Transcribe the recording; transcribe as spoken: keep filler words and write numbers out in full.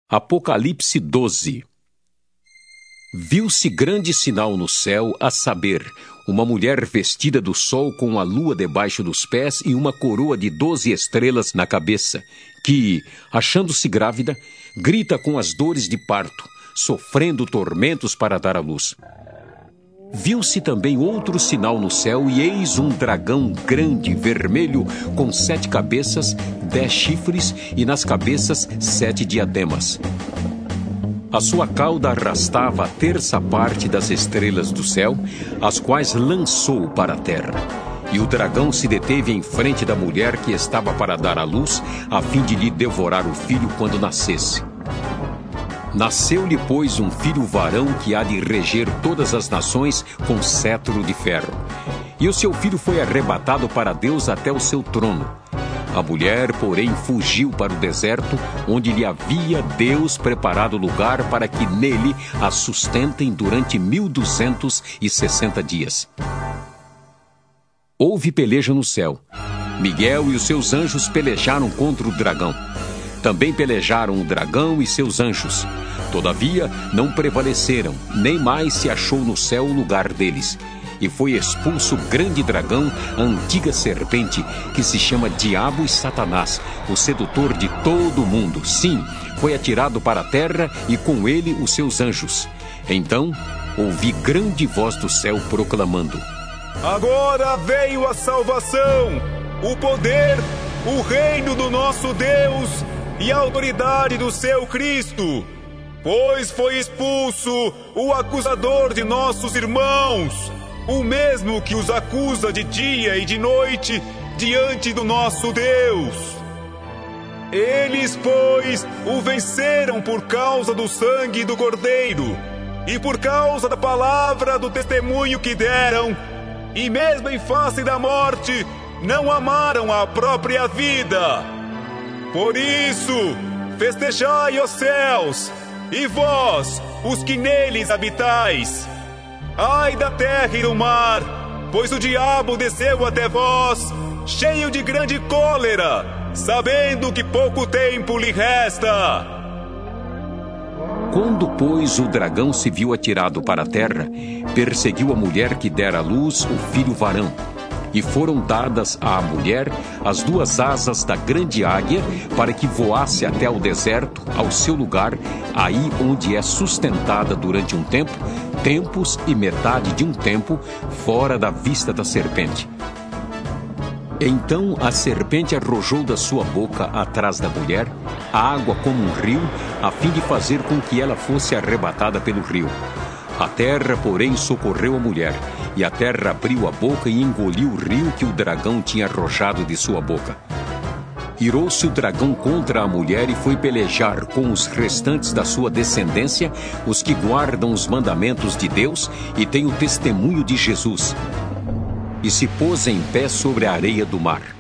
Apocalipse doze. Viu-se grande sinal no céu, a saber, uma mulher vestida do sol com a lua debaixo dos pés e uma coroa de doze estrelas na cabeça, que, achando-se grávida, grita com as dores de parto, sofrendo tormentos para dar à luz. Viu-se também outro sinal no céu, e eis um dragão grande, vermelho, com sete cabeças, dez chifres, e nas cabeças sete diademas. A sua cauda arrastava a terça parte das estrelas do céu, as quais lançou para a terra. E o dragão se deteve em frente da mulher que estava para dar à luz, a fim de lhe devorar o filho quando nascesse. Nasceu-lhe, pois, um filho varão que há de reger todas as nações com cetro de ferro. E o seu filho foi arrebatado para Deus até o seu trono. A mulher, porém, fugiu para o deserto, onde lhe havia Deus preparado lugar para que nele a sustentem durante mil duzentos e sessenta dias. Houve peleja no céu. Miguel e os seus anjos pelejaram contra o dragão. Também pelejaram o dragão e seus anjos. Todavia, não prevaleceram, nem mais se achou no céu o lugar deles. E foi expulso o grande dragão, a antiga serpente, que se chama Diabo e Satanás, o sedutor de todo o mundo. Sim, foi atirado para a terra e com ele os seus anjos. Então, ouvi grande voz do céu proclamando: Agora veio a salvação, o poder, o reino do nosso Deus e a autoridade do seu Cristo, pois foi expulso o acusador de nossos irmãos, o mesmo que os acusa de dia e de noite diante do nosso Deus. Eles, pois, o venceram por causa do sangue do Cordeiro e por causa da palavra do testemunho que deram, e mesmo em face da morte, não amaram a própria vida. Por isso, festejai os céus, e vós, os que neles habitais. Ai da terra e do mar, pois o diabo desceu até vós, cheio de grande cólera, sabendo que pouco tempo lhe resta. Quando, pois, o dragão se viu atirado para a terra, perseguiu a mulher que dera à luz o filho varão. E foram dadas à mulher as duas asas da grande águia, para que voasse até ao deserto, ao seu lugar, aí onde é sustentada durante um tempo, tempos e metade de um tempo, fora da vista da serpente. Então a serpente arrojou da sua boca atrás da mulher a água como um rio, a fim de fazer com que ela fosse arrebatada pelo rio. A terra, porém, socorreu a mulher, e a terra abriu a boca e engoliu o rio que o dragão tinha arrojado de sua boca. Irou-se o dragão contra a mulher e foi pelejar com os restantes da sua descendência, os que guardam os mandamentos de Deus e têm o testemunho de Jesus. E se pôs em pé sobre a areia do mar.